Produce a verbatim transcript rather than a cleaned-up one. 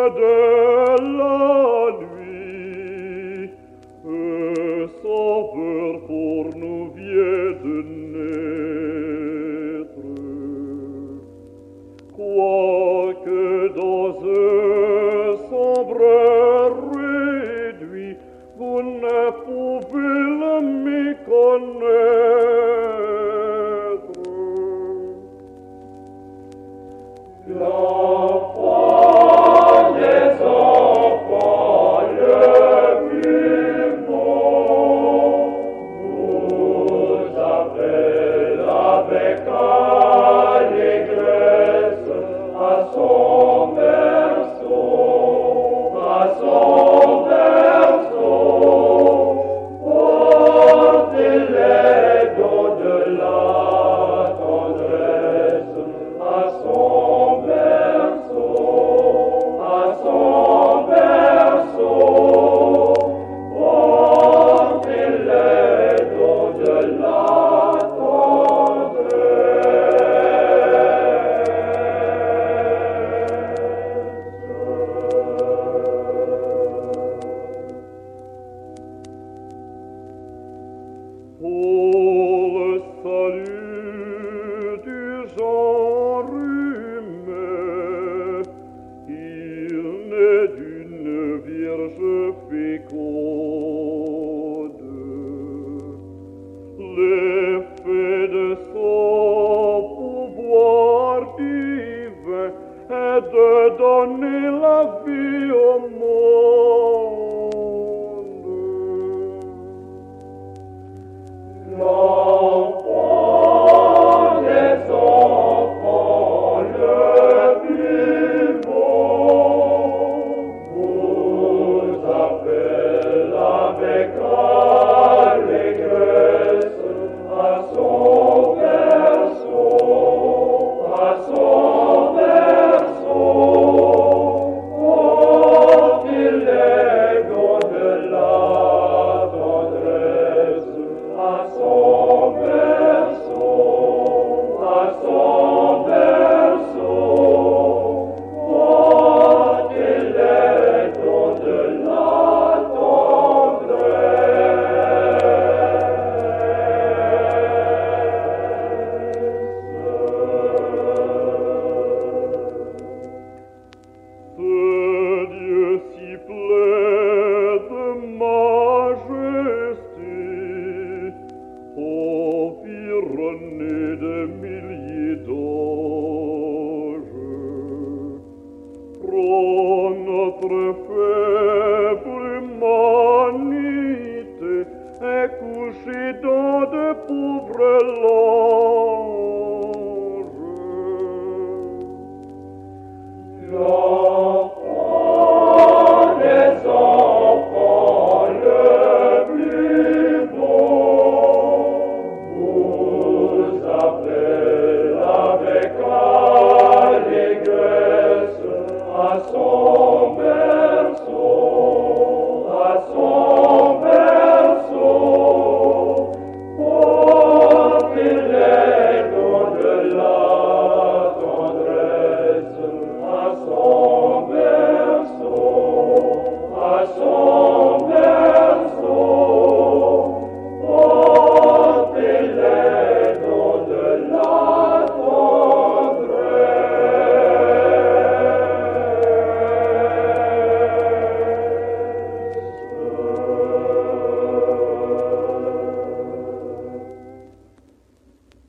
de la nuit, un sauveur pour nous vient de naître. Quoique dans un sombre réduit, vous ne pouvez le méconnaître. L'enfant des enfants, le plus beau, vous appelle avec allégresse à son berceau, à son berceau. Portez-les de la tendresse à son berceau, à son berceau. Portez-les de la Pour le salut du genre humain, il naît d'une vierge féconde. L'effet de son pouvoir divin est de donner la vie au monde. L'enfant des enfants, le plus beau, vous appelle avec allégresse à son berceau, à son berceau. Portez-les de la tendresse à son berceau, à son berceau. Portez-les de la Ce Dieu si plein de majesté, environné de milliers d'anges, prend notre faible humanité et couché dans de pauvres langes. L'enfant des enfants, le plus beau, vous appelle avec allégresse à son